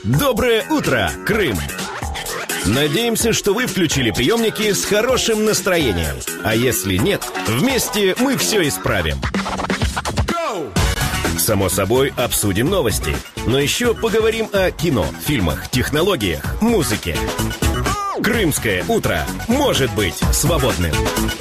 Доброе утро, Крым! Надеемся, что вы включили приемники с хорошим настроением. А если нет, вместе мы все исправим. Само собой, обсудим новости. Но еще поговорим о кино, фильмах, технологиях, музыке. Крымское утро может быть свободным.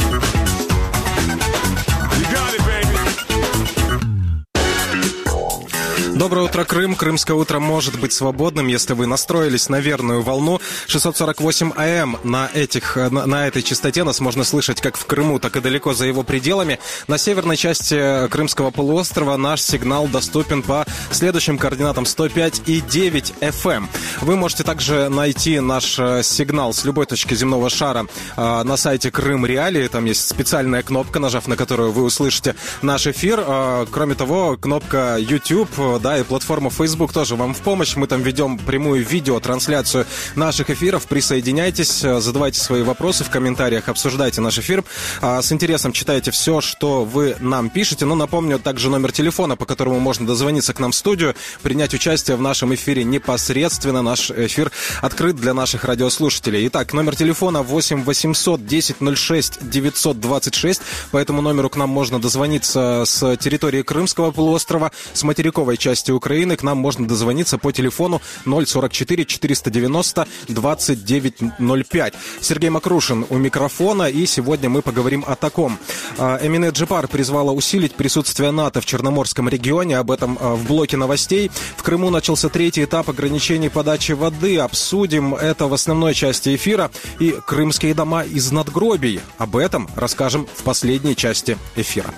Доброе утро, Крым. Крымское утро может быть свободным, если вы настроились на верную волну. 648 АМ. На этой частоте нас можно слышать как в Крыму, так и далеко за его пределами. На северной части Крымского полуострова наш сигнал доступен по следующим координатам 105,9 FM. Вы можете также найти наш сигнал с любой точки земного шара на сайте Крым Реалии. Там есть специальная кнопка, нажав на которую вы услышите наш эфир. Кроме того, кнопка YouTube, и платформа Facebook тоже вам в помощь. Мы там ведем прямую видеотрансляцию наших эфиров. Присоединяйтесь, задавайте свои вопросы в комментариях, обсуждайте наш эфир. С интересом читайте все, что вы нам пишете. Но напомню также номер телефона, по которому можно дозвониться к нам в студию, принять участие в нашем эфире непосредственно. Наш эфир открыт для наших радиослушателей. Итак, номер телефона 8 800 10 06 926. По этому номеру к нам можно дозвониться с территории Крымского полуострова, с материковой части Украины. К нам можно дозвониться по телефону 044 490 2905. Сергей Макрушин у микрофона, и сегодня мы поговорим о таком. Эмине Джипар призвала усилить присутствие НАТО в Черноморском регионе. Об этом в блоке новостей. В Крыму начался третий этап ограничений подачи воды. Обсудим это в основной части эфира. И крымские дома из надгробий. Об этом расскажем в последней части эфира.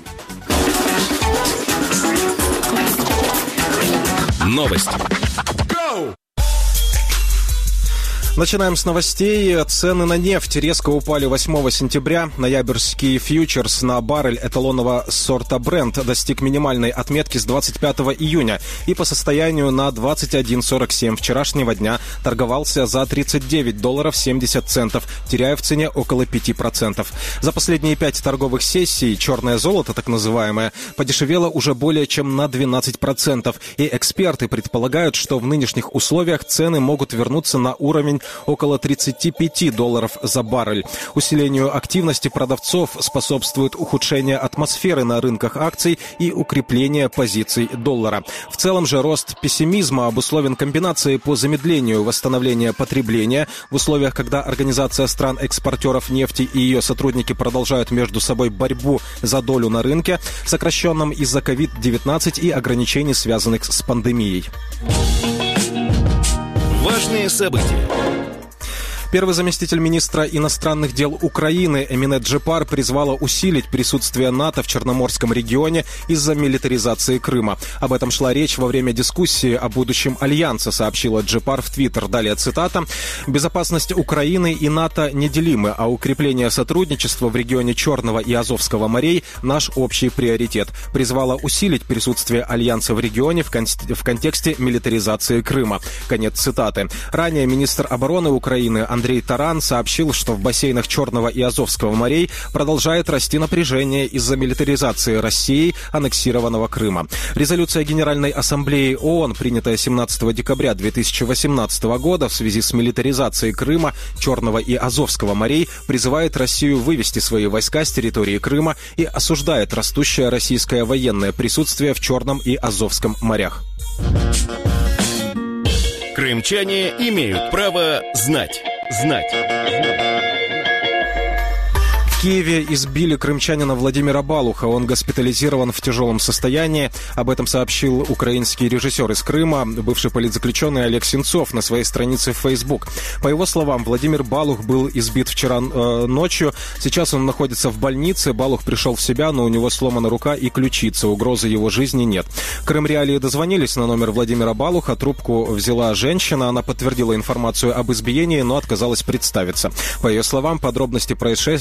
Новости. Начинаем с новостей. Цены на нефть резко упали 8 сентября. Ноябрьский фьючерс на баррель эталонного сорта Brent достиг минимальной отметки с 25 июня и по состоянию на 21.47 вчерашнего дня торговался за $39.70, теряя в цене около 5%. За последние 5 торговых сессий черное золото, так называемое, подешевело уже более чем на 12%. И эксперты предполагают, что в нынешних условиях цены могут вернуться на уровень около $35 за баррель. Усилению активности продавцов способствует ухудшение атмосферы на рынках акций и укрепление позиций доллара. В целом же рост пессимизма обусловлен комбинацией по замедлению восстановления потребления в условиях, когда Организация стран-экспортеров нефти и ее сотрудники продолжают между собой борьбу за долю на рынке, сокращенном из-за COVID-19 и ограничений, связанных с пандемией. Важные события. Первый заместитель министра иностранных дел Украины Эмине Джипар призвала усилить присутствие НАТО в Черноморском регионе из-за милитаризации Крыма. Об этом шла речь во время дискуссии о будущем альянса, сообщила Джипар в Твиттер. Далее цитата. «Безопасность Украины и НАТО неделимы, а укрепление сотрудничества в регионе Черного и Азовского морей – наш общий приоритет». Призвала усилить присутствие альянса в регионе в контексте милитаризации Крыма. Конец цитаты. Ранее министр обороны Украины Андрей Таран сообщил, что в бассейнах Черного и Азовского морей продолжает расти напряжение из-за милитаризации Россией аннексированного Крыма. Резолюция Генеральной Ассамблеи ООН, принятая 17 декабря 2018 года в связи с милитаризацией Крыма, Черного и Азовского морей, призывает Россию вывести свои войска с территории Крыма и осуждает растущее российское военное присутствие в Черном и Азовском морях. Крымчане имеют право знать. В Киеве избили крымчанина Владимира Балуха. Он госпитализирован в тяжелом состоянии. Об этом сообщил украинский режиссер из Крыма, бывший политзаключенный Олег Сенцов на своей странице в Facebook. По его словам, Владимир Балух был избит вчера ночью. Сейчас он находится в больнице. Балух пришел в себя, но у него сломана рука и ключица. Угрозы его жизни нет. Крым Реалии дозвонились на номер Владимира Балуха. Трубку взяла женщина. Она подтвердила информацию об избиении, но отказалась представиться. По ее словам, подробности происшествия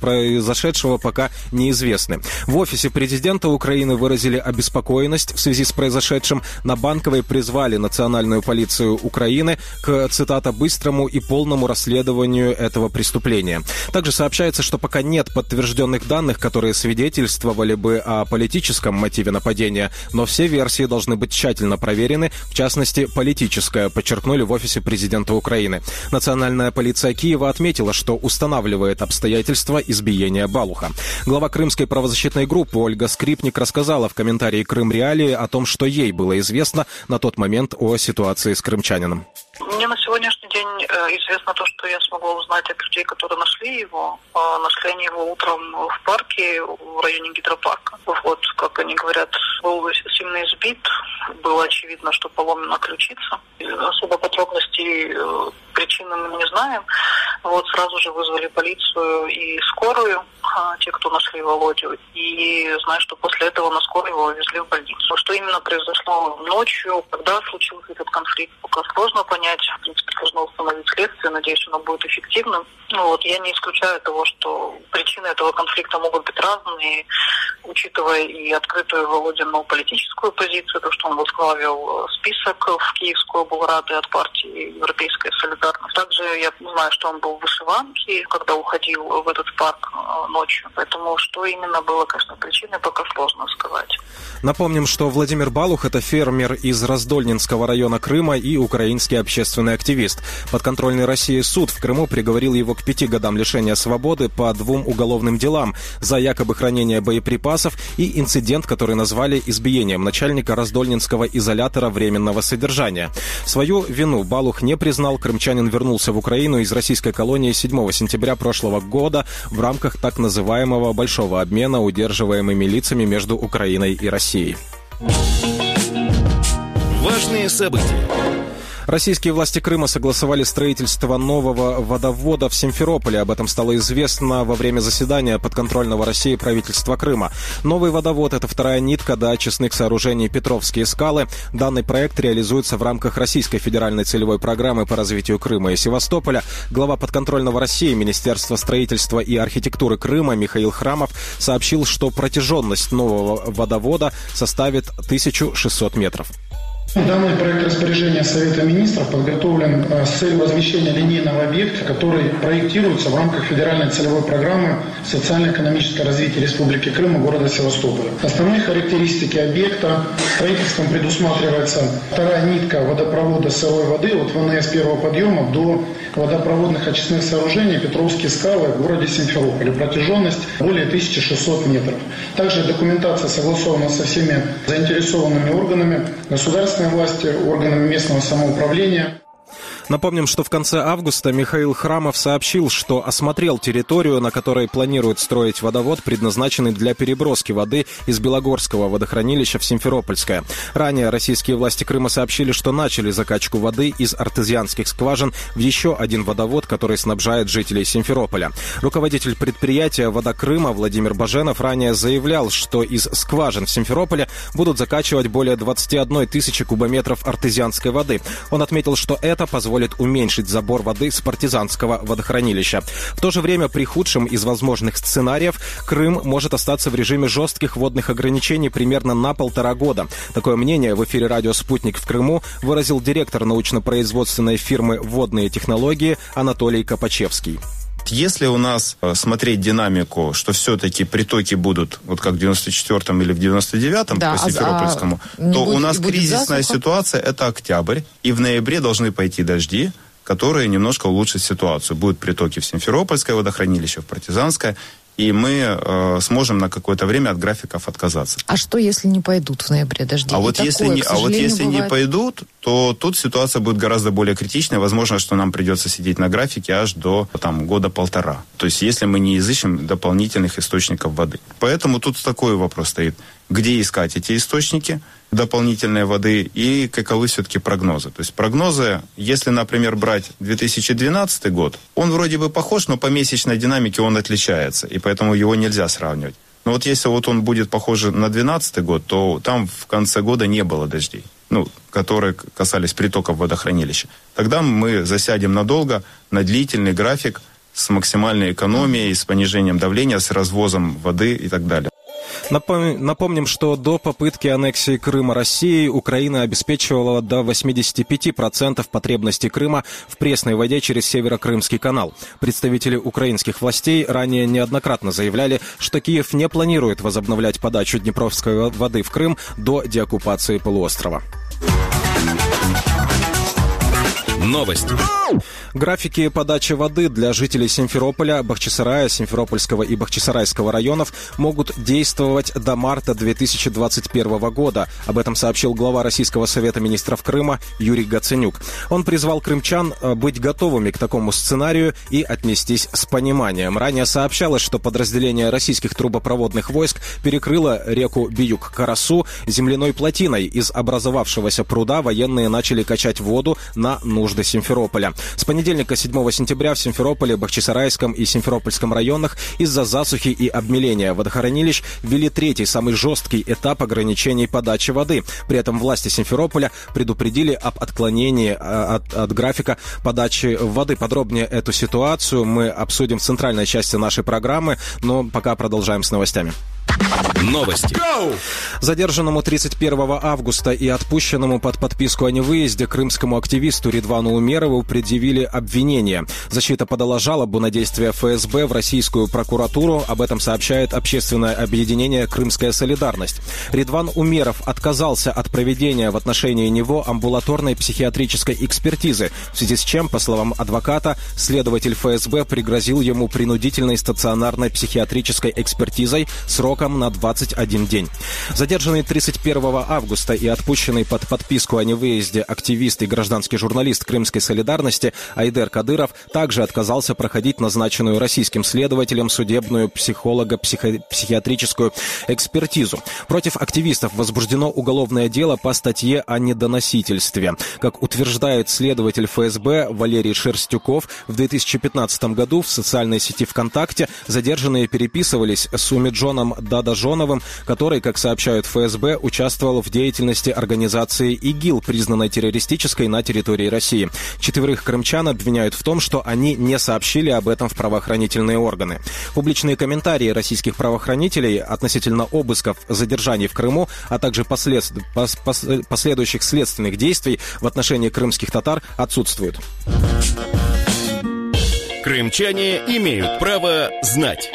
произошедшего пока неизвестны. В офисе президента Украины выразили обеспокоенность в связи с произошедшим. На Банковой призвали национальную полицию Украины к, цитата, «быстрому и полному расследованию этого преступления». Также сообщается, что пока нет подтвержденных данных, которые свидетельствовали бы о политическом мотиве нападения, но все версии должны быть тщательно проверены, в частности, политическая, подчеркнули в офисе президента Украины. Национальная полиция Киева отметила, что устанавливает обстоятельства избиения Балуха. Глава крымской правозащитной группы Ольга Скрипник рассказала в комментарии «Крым Реалии» о том, что ей было известно на тот момент о ситуации с крымчанином. Мне на сегодняшний день известно то, что я смогла узнать от людей, которые нашли его. Нашли они его утром в парке в районе гидропарка. Вот, как они говорят, был сильно избит. Было очевидно, что поломана ключица. Особо подробностей причины мы не знаем. Вот, сразу же вызвали полицию и скорую, те, кто нашли Володю. И знаю, что после этого на скорой его везли в больницу. Что именно произошло ночью, когда случился этот конфликт, пока сложно понять. В принципе, должно установить следствие. Надеюсь, оно будет эффективным. Вот, я не исключаю того, что причины этого конфликта могут быть разные, учитывая и открытую Володину политическую позицию, то, что он возглавил список в Киевскую облраду от партии «Европейская солидарность». Также я знаю, что он был в вышиванке, когда уходил в этот парк ночью. Поэтому что именно было, конечно, причиной, пока сложно сказать. Напомним, что Владимир Балух – это фермер из Раздольнинского района Крыма и украинский общественный активист. Подконтрольный России суд в Крыму приговорил его к 5 годам лишения свободы по 2 уголовным делам за якобы хранение боеприпасов и инцидент, который назвали избиением начальника Раздольнинского изолятора временного содержания. Свою вину Балух не признал. Крымчанин вернулся в Украину из российской колонии 7 сентября прошлого года в рамках так называемого большого обмена удерживаемыми лицами между Украиной и Россией. Важные события. Российские власти Крыма согласовали строительство нового водовода в Симферополе. Об этом стало известно во время заседания подконтрольного России правительства Крыма. Новый водовод – это вторая нитка до очистных сооружений Петровские скалы. Данный проект реализуется в рамках Российской федеральной целевой программы по развитию Крыма и Севастополя. Глава подконтрольного России Министерства строительства и архитектуры Крыма Михаил Храмов сообщил, что протяженность нового водовода составит 1600 метров. Данный проект распоряжения Совета министров подготовлен с целью размещения линейного объекта, который проектируется в рамках федеральной целевой программы «Социально-экономическое развитие Республики Крым и города Севастополя». Основные характеристики объекта: строительством предусматривается вторая нитка водопровода сырой воды от ВНС первого подъема до водопроводных очистных сооружений Петровские скалы в городе Симферополе. Протяженность более 1600 метров. Также документация согласована со всеми заинтересованными органами государственной власти, органами местного самоуправления. Напомним, что в конце августа Михаил Храмов сообщил, что осмотрел территорию, на которой планируют строить водовод, предназначенный для переброски воды из Белогорского водохранилища в Симферопольское. Ранее российские власти Крыма сообщили, что начали закачку воды из артезианских скважин в еще один водовод, который снабжает жителей Симферополя. Руководитель предприятия «Вода Крыма» Владимир Баженов ранее заявлял, что из скважин в Симферополе будут закачивать более 21 тысячи кубометров артезианской воды. Он отметил, что это позволит уменьшить забор воды с партизанского водохранилища. В то же время при худшем из возможных сценариев Крым может остаться в режиме жестких водных ограничений примерно на 1,5 года. Такое мнение в эфире радио «Спутник» в Крыму выразил директор научно-производственной фирмы «Водные технологии» Анатолий Копачевский. Если у нас смотреть динамику, что все-таки притоки будут, вот как в 94-м или в 99-м по Симферопольскому, то у нас кризисная ситуация – это октябрь, и в ноябре должны пойти дожди, которые немножко улучшат ситуацию. Будут притоки в Симферопольское водохранилище, в Партизанское, и мы сможем на какое-то время от графиков отказаться. А что, если не пойдут в ноябре дожди? Если не пойдут, то тут ситуация будет гораздо более критичная. Возможно, что нам придется сидеть на графике аж до года-полтора. То есть, если мы не изыщем дополнительных источников воды. Поэтому тут такой вопрос стоит. Где искать эти источники дополнительной воды и каковы все-таки прогнозы? То есть прогнозы, если, например, брать 2012 год, он вроде бы похож, но по месячной динамике он отличается, и поэтому его нельзя сравнивать. Но вот если вот он будет похож на 2012 год, то там в конце года не было дождей, которые касались притоков водохранилища. Тогда мы засядем надолго на длительный график с максимальной экономией, с понижением давления, с развозом воды и так далее. Напомним, что до попытки аннексии Крыма Россией Украина обеспечивала до 85% потребностей Крыма в пресной воде через Северокрымский канал. Представители украинских властей ранее неоднократно заявляли, что Киев не планирует возобновлять подачу Днепровской воды в Крым до деоккупации полуострова. Новости. Графики подачи воды для жителей Симферополя, Бахчисарая, Симферопольского и Бахчисарайского районов могут действовать до марта 2021 года. Об этом сообщил глава Российского совета министров Крыма Юрий Гаценюк. Он призвал крымчан быть готовыми к такому сценарию и отнестись с пониманием. Ранее сообщалось, что подразделение российских трубопроводных войск перекрыло реку Биюк-Карасу земляной плотиной. Из образовавшегося пруда военные начали качать воду на нужды Симферополя. С понедельника 7 сентября в Симферополе, Бахчисарайском и Симферопольском районах из-за засухи и обмеления водохранилищ ввели третий, самый жесткий этап ограничений подачи воды. При этом власти Симферополя предупредили об отклонении от графика подачи воды. Подробнее эту ситуацию мы обсудим в центральной части нашей программы, но пока продолжаем с новостями. Новости. Задержанному 31 августа и отпущенному под подписку о невыезде крымскому активисту Редвану Умерову предъявили обвинение. Защита подала жалобу на действия ФСБ в российскую прокуратуру. Об этом сообщает общественное объединение «Крымская солидарность». Редван Умеров отказался от проведения в отношении него амбулаторной психиатрической экспертизы, в связи с чем, по словам адвоката, следователь ФСБ пригрозил ему принудительной стационарной психиатрической экспертизой сроком на 21 день. Задержанный 31 августа и отпущенный под подписку о невыезде активист и гражданский журналист Крымской солидарности Айдер Кадыров также отказался проходить назначенную российским следователем судебную психолого-психиатрическую экспертизу. Против активистов возбуждено уголовное дело по статье о недоносительстве. Как утверждает следователь ФСБ Валерий Шерстюков, в 2015 году в социальной сети ВКонтакте задержанные переписывались с Умиджоном Дадажоновым, который, как сообщают ФСБ, участвовал в деятельности организации ИГИЛ, признанной террористической на территории России. 4 крымчан обвиняют в том, что они не сообщили об этом в правоохранительные органы. Публичные комментарии российских правоохранителей относительно обысков, задержаний в Крыму, а также последующих следственных действий в отношении крымских татар отсутствуют. Крымчане имеют право знать.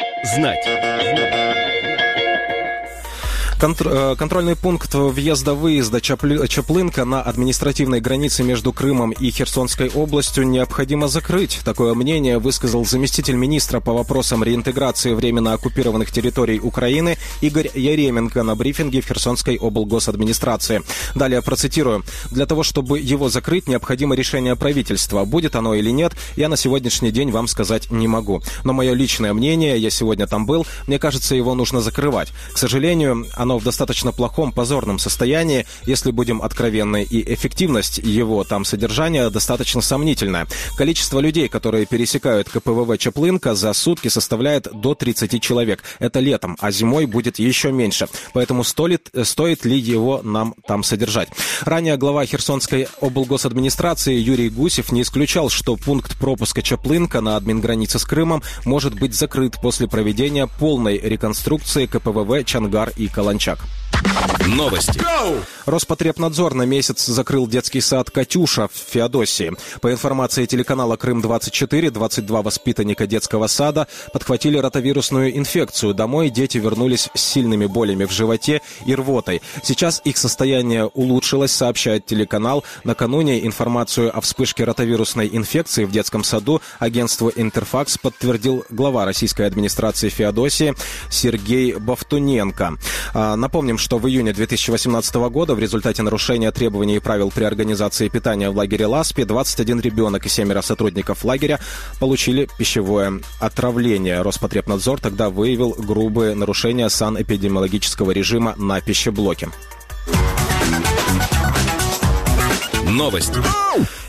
Контрольный пункт въезда-выезда Чаплынка на административной границе между Крымом и Херсонской областью необходимо закрыть. Такое мнение высказал заместитель министра по вопросам реинтеграции временно оккупированных территорий Украины Игорь Яременко на брифинге в Херсонской облгосадминистрации. Далее процитирую. «Для того, чтобы его закрыть, необходимо решение правительства. Будет оно или нет, я на сегодняшний день вам сказать не могу. Но мое личное мнение, я сегодня там был, мне кажется, его нужно закрывать. К сожалению, оно в достаточно плохом, позорном состоянии, если будем откровенны, и эффективность его там содержания достаточно сомнительная. Количество людей, которые пересекают КПВВ Чаплынка, за сутки составляет до 30 человек. Это летом, а зимой будет еще меньше. Поэтому стоит ли его нам там содержать?» Ранее глава Херсонской облгосадминистрации Юрий Гусев не исключал, что пункт пропуска Чаплынка на админгранице с Крымом может быть закрыт после проведения полной реконструкции КПВВ Чангар и Каланчак. Новости. Роспотребнадзор на месяц закрыл детский сад «Катюша» в Феодосии. По информации телеканала «Крым-24», 22 воспитанника детского сада подхватили ротавирусную инфекцию. Домой дети вернулись с сильными болями в животе и рвотой. Сейчас их состояние улучшилось, сообщает телеканал. Накануне информацию о вспышке ротавирусной инфекции в детском саду агентству «Интерфакс» подтвердил глава российской администрации Феодосии Сергей Бовтуненко. Напомним, что в июне 2018 года в результате нарушения требований и правил при организации питания в лагере Ласпи 21 ребенок и 7 сотрудников лагеря получили пищевое отравление. Роспотребнадзор тогда выявил грубые нарушения санэпидемиологического режима на пищеблоке. Новости.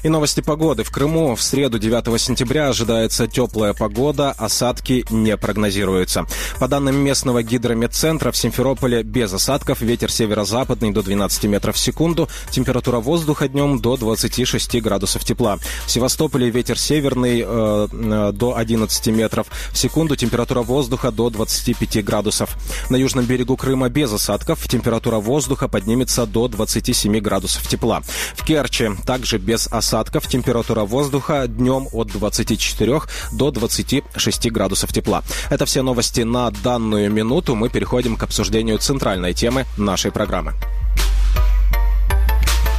И новости погоды. В Крыму в среду 9 сентября ожидается теплая погода, осадки не прогнозируются. По данным местного гидрометцентра, в Симферополе без осадков, ветер северо-западный до 12 метров в секунду, температура воздуха днем до 26 градусов тепла. В Севастополе ветер северный до 11 метров в секунду, температура воздуха до 25 градусов. На южном берегу Крыма без осадков, температура воздуха поднимется до 27 градусов тепла. В Керчи также без осадков, температура воздуха днем от 24 до 26 градусов тепла. Это все новости на данную минуту. Мы переходим к обсуждению центральной темы нашей программы.